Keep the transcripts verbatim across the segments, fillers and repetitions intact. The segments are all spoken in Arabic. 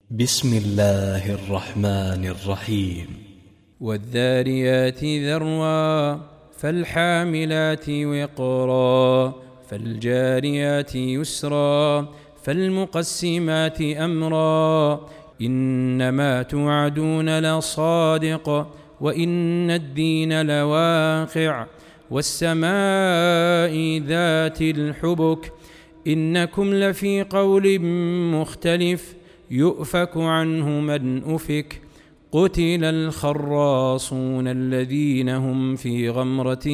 بسم الله الرحمن الرحيم. والذاريات ذروا فالحاملات وقرا فالجاريات يسرا فالمقسمات أمرا إنما توعدون لصادق وإن الدين لواقع والسماء ذات الحبك إنكم لفي قول مختلف يؤفك عنه من أفك قتل الخراصون الذين هم في غمرة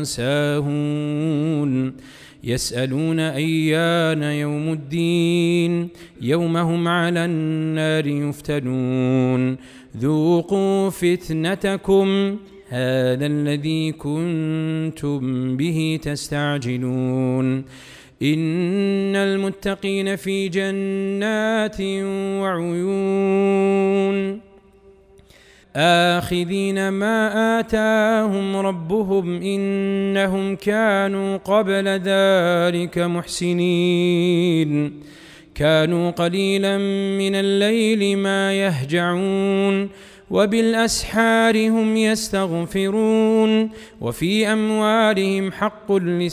ساهون يسألون أيان يوم الدين يوم هم على النار يفتنون ذوقوا فتنتكم هذا الذي كنتم به تستعجلون إن المتقين في جنات وعيون آخذين ما آتاهم ربهم إنهم كانوا قبل ذلك محسنين كانوا قليلا من الليل ما يهجعون وبالأسحار هم يستغفرون وفي أموالهم حق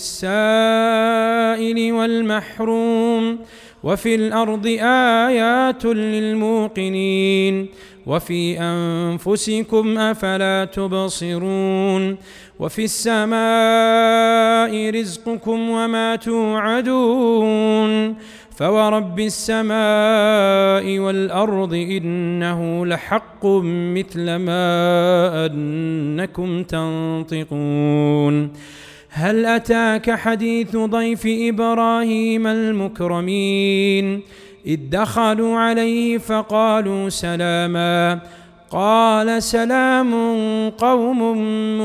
للسائل والمحروم وفي الأرض آيات للموقنين وفي أنفسكم أفلا تبصرون وفي السماء رزقكم وما توعدون فورب السماء والأرض إنه لحق مثل ما أنكم تنطقون هل أتاك حديث ضيف إبراهيم المكرمين إذ دخلوا عليه فقالوا سلاما قال سلام قوم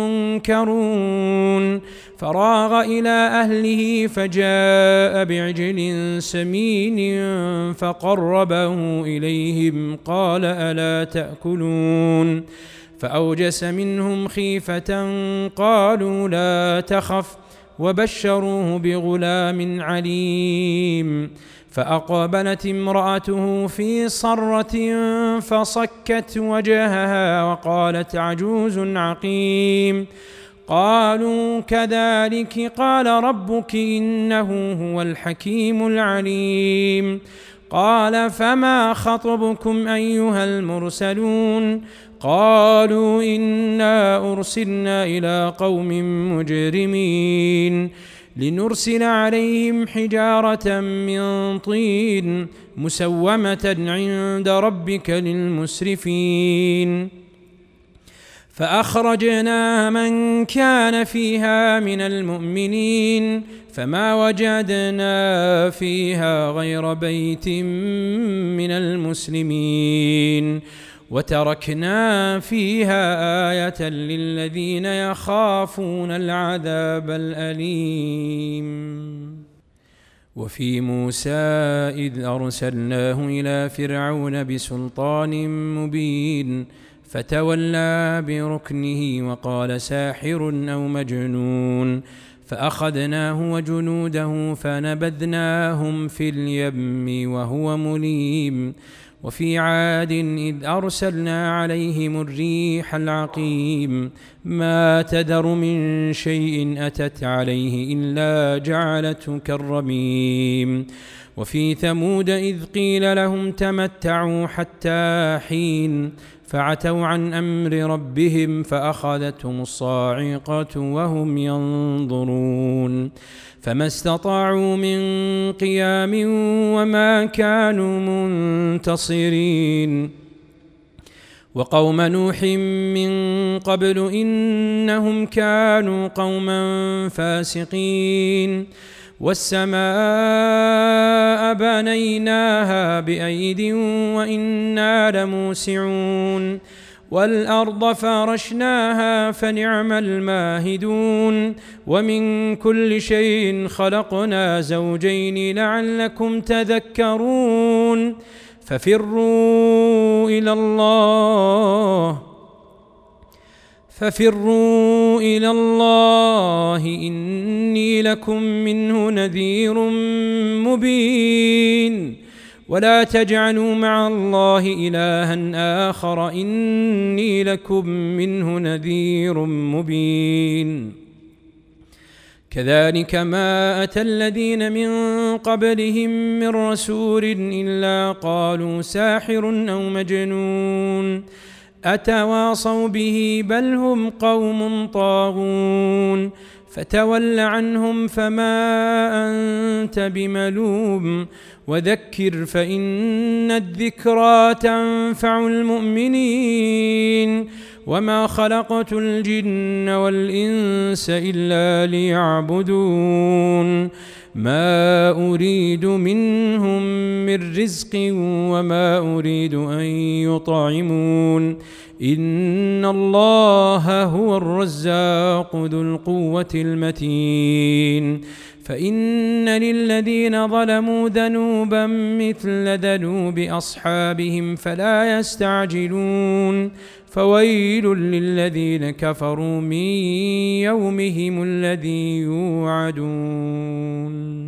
منكرون فراغ إلى أهله فجاء بعجل سمين فقربه إليهم قال ألا تأكلون فأوجس منهم خيفة قالوا لا تخف وبشروه بغلام عليم فأقبلت امرأته في صرة فصكت وجهها وقالت عجوز عقيم قالوا كذلك قال ربك إنه هو الحكيم العليم قال فما خطبكم أيها المرسلون قالوا إنا أرسلنا إلى قوم مجرمين لنرسل عليهم حجارة من طين مسومة عند ربك للمسرفين فأخرجنا من كان فيها من المؤمنين فما وجدنا فيها غير بيت من المسلمين وتركنا فيها آية للذين يخافون العذاب الأليم وفي موسى إذ أرسلناه إلى فرعون بسلطان مبين فتولى بركنه وقال ساحر أو مجنون فأخذناه وجنوده فنبذناهم في اليم وهو مليم وفي عاد إذ أرسلنا عليهم الريح العقيم ما تذر من شيء أتت عليه إلا جعلته كالرميم وفي ثمود إذ قيل لهم تمتعوا حتى حين فعتوا عن أمر ربهم فأخذتهم الصاعقة وهم ينظرون فما استطاعوا من قيام وما كانوا منتصرين وقوم نوح من قبل إنهم كانوا قوما فاسقين والسماء بنيناها بأيد وإنا لموسعون والأرض فرشناها فنعم الماهدون ومن كل شيء خلقنا زوجين لعلكم تذكرون ففروا إلى الله ففروا إلى الله إني لكم منه نذير مبين ولا تجعلوا مع الله إلها آخر إني لكم منه نذير مبين. كذلك ما أتى الذين من قبلهم من رسول إلا قالوا ساحر أو مجنون أتواصوا به بل هم قوم طاغون فتول عنهم فما أنت بملوم وذكر فإن الذكرى تنفع المؤمنين وما خلقت الجن والإنس إلا ليعبدون ما أريد منهم من رزق وما أريد أن يطعمون إن الله هو الرزاق ذو القوة المتين. فإن للذين ظلموا ذنوبا مثل ذنوب أصحابهم فلا يستعجلون فويل للذين كفروا من يومهم الذي يوعدون.